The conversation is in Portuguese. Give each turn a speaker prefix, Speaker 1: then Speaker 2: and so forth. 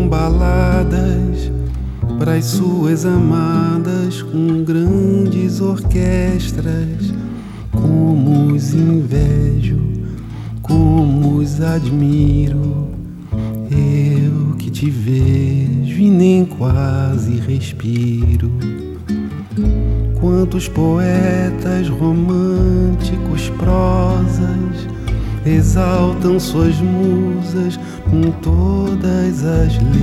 Speaker 1: baladas pras suas amadas, com grandes orquestras. Como os invejo, como os admiro, eu que te vejo e nem quase respiro. Quantos poetas românticos, prosas, exaltam suas musas com todas as letras.